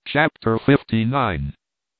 Chapter 59.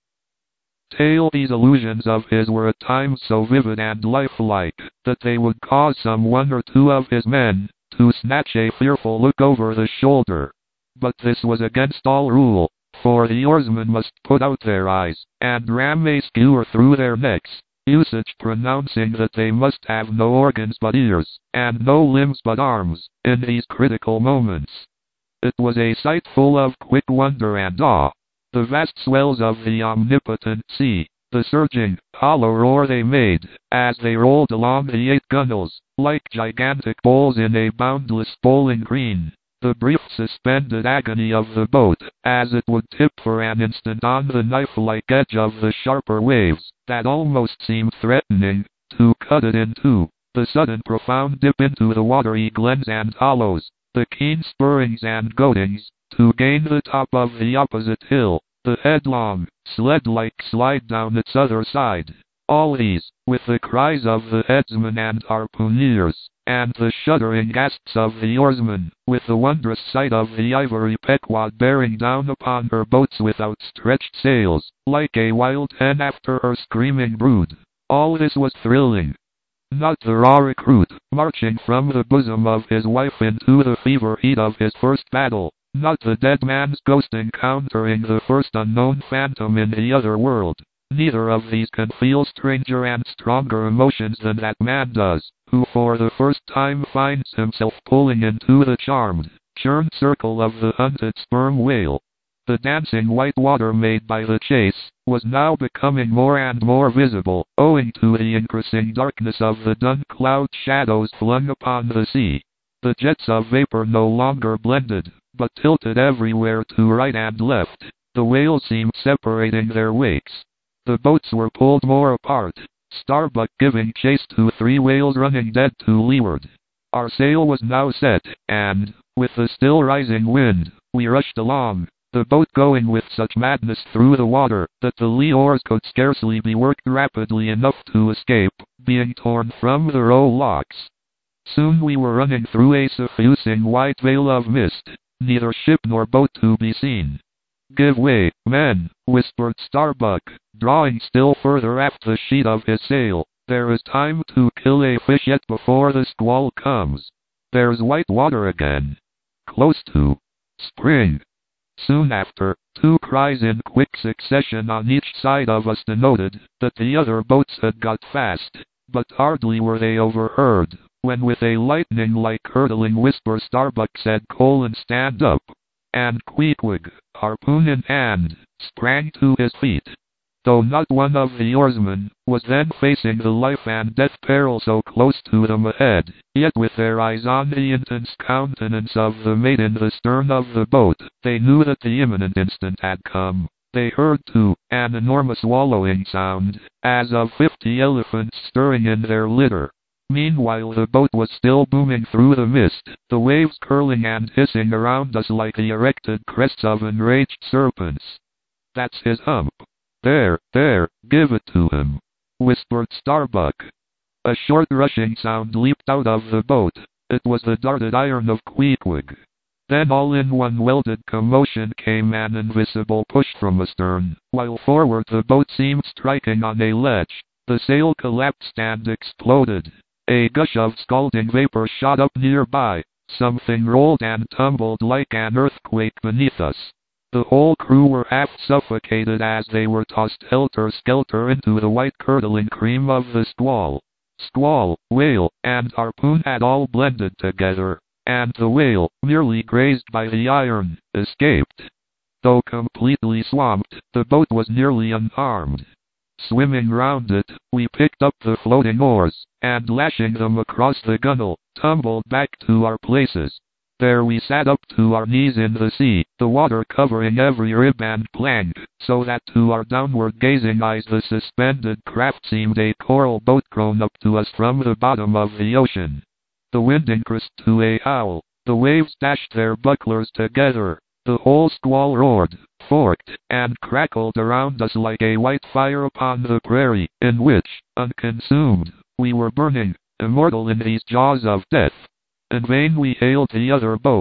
These illusions of his were at times so vivid and lifelike, that they would cause some one or two of his men to snatch a fearful look over the shoulder. But this was against all rule, for the oarsmen must put out their eyes, and ram a skewer through their necks, usage pronouncing that they must have no organs but ears, and no limbs but arms, in these critical moments. It was a sight full of quick wonder and awe. The vast swells of the omnipotent sea, the surging, hollow roar they made, as they rolled along the 8 gunwales, like gigantic bowls in a boundless bowling green. The brief suspended agony of the boat, as it would tip for an instant on the knife-like edge of the sharper waves, that almost seemed threatening to cut it in two. The sudden profound dip into the watery glens and hollows, the keen spurrings and goadings, to gain the top of the opposite hill, the headlong, sled-like slide down its other side. All these, with the cries of the headsmen and harpooneers, and the shuddering gasps of the oarsmen, with the wondrous sight of the ivory Pequod bearing down upon her boats with outstretched sails, like a wild hen after her screaming brood. All this was thrilling. Not the raw recruit, marching from the bosom of his wife into the fever heat of his first battle. Not the dead man's ghost encountering the first unknown phantom in the other world. Neither of these can feel stranger and stronger emotions than that man does, who for the first time finds himself pulling into the charmed, churned circle of the hunted sperm whale. The dancing white water made by the chase was now becoming more and more visible, owing to the increasing darkness of the dun cloud shadows flung upon the sea. The jets of vapor no longer blended, but tilted everywhere to right and left. The whales seemed separating their wakes. The boats were pulled more apart, Starbuck giving chase to 3 whales running dead to leeward. Our sail was now set, and, with the still rising wind, we rushed along, the boat going with such madness through the water, that the lee oars could scarcely be worked rapidly enough to escape being torn from the row locks. Soon we were running through a suffusing white veil of mist, neither ship nor boat to be seen. "Give way, men," whispered Starbuck, drawing still further aft the sheet of his sail. "There is time to kill a fish yet before the squall comes. There's white water again. Close to spring." Soon after, 2 cries in quick succession on each side of us denoted that the other boats had got fast, but hardly were they overheard, when with a lightning-like hurtling whisper Starbuck said, "Colin, stand up," and Queequeg, harpoon in hand, sprang to his feet. Though not one of the oarsmen was then facing the life and death peril so close to them ahead, yet with their eyes on the intense countenance of the mate in the stern of the boat, they knew that the imminent instant had come. They heard, too, an enormous wallowing sound, as of 50 elephants stirring in their litter. Meanwhile the boat was still booming through the mist, the waves curling and hissing around us like the erected crests of enraged serpents. "That's his hump. There, give it to him," whispered Starbuck. A short rushing sound leaped out of the boat. It was the darted iron of Queequeg. Then all in one welded commotion came an invisible push from astern, while forward the boat seemed striking on a ledge. The sail collapsed and exploded. A gush of scalding vapor shot up nearby. Something rolled and tumbled like an earthquake beneath us. The whole crew were half suffocated as they were tossed helter-skelter into the white curdling cream of the squall. Squall, whale, and harpoon had all blended together, and the whale, merely grazed by the iron, escaped. Though completely swamped, the boat was nearly unharmed. Swimming round it, we picked up the floating oars, and lashing them across the gunwale, tumbled back to our places. There we sat up to our knees in the sea, the water covering every rib and plank, so that to our downward-gazing eyes the suspended craft seemed a coral boat grown up to us from the bottom of the ocean. The wind increased to a howl, the waves dashed their bucklers together, the whole squall roared, forked, and crackled around us like a white fire upon the prairie, in which, unconsumed, we were burning, immortal in these jaws of death. In vain we hailed the other boats.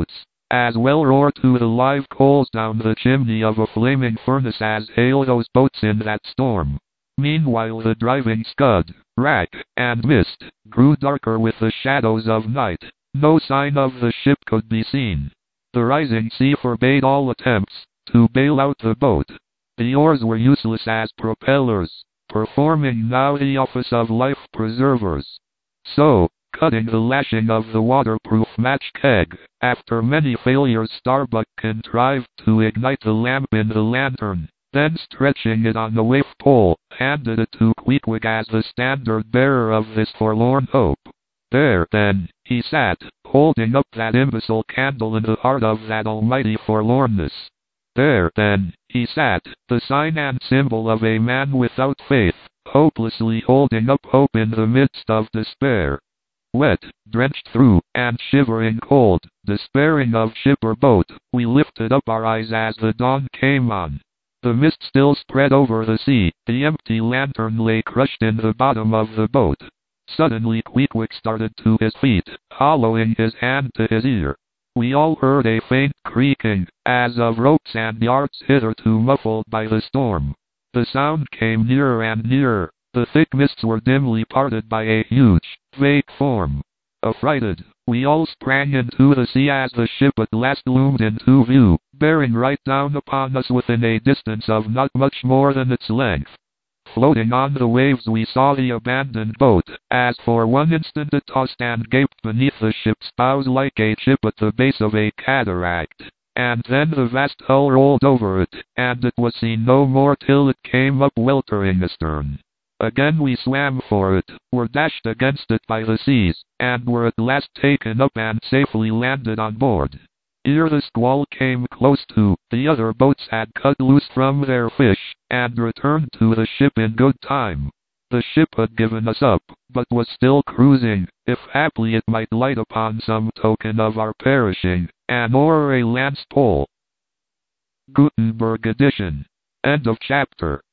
as well roar to the live coals down the chimney of a flaming furnace as hail those boats in that storm. Meanwhile the driving scud, rack, and mist grew darker with the shadows of night. No sign of the ship could be seen. The rising sea forbade all attempts to bail out the boat. The oars were useless as propellers, performing now the office of life preservers. So, cutting the lashing of the waterproof match keg, after many failures Starbuck contrived to ignite the lamp in the lantern, then stretching it on the waif pole, handed it to Queequeg as the standard bearer of this forlorn hope. There, then, he sat, holding up that imbecile candle in the heart of that almighty forlornness. There, then, he sat, the sign and symbol of a man without faith, hopelessly holding up hope in the midst of despair. Wet, drenched through, and shivering cold, despairing of ship or boat, we lifted up our eyes as the dawn came on. The mist still spread over the sea, the empty lantern lay crushed in the bottom of the boat. Suddenly Queequeg started to his feet, hollowing his hand to his ear. We all heard a faint creaking, as of ropes and yards hitherto muffled by the storm. The sound came nearer and nearer. The thick mists were dimly parted by a huge, vague form. Affrighted, we all sprang into the sea as the ship at last loomed into view, bearing right down upon us within a distance of not much more than its length. Floating on the waves we saw the abandoned boat, as for one instant it tossed and gaped beneath the ship's bows like a chip at the base of a cataract. And then the vast hull rolled over it, and it was seen no more till it came up weltering astern. Again we swam for it, were dashed against it by the seas, and were at last taken up and safely landed on board. Ere the squall came close to, the other boats had cut loose from their fish, and returned to the ship in good time. The ship had given us up, but was still cruising, if haply it might light upon some token of our perishing, an oar or a lance pole. Gutenberg edition. End of chapter.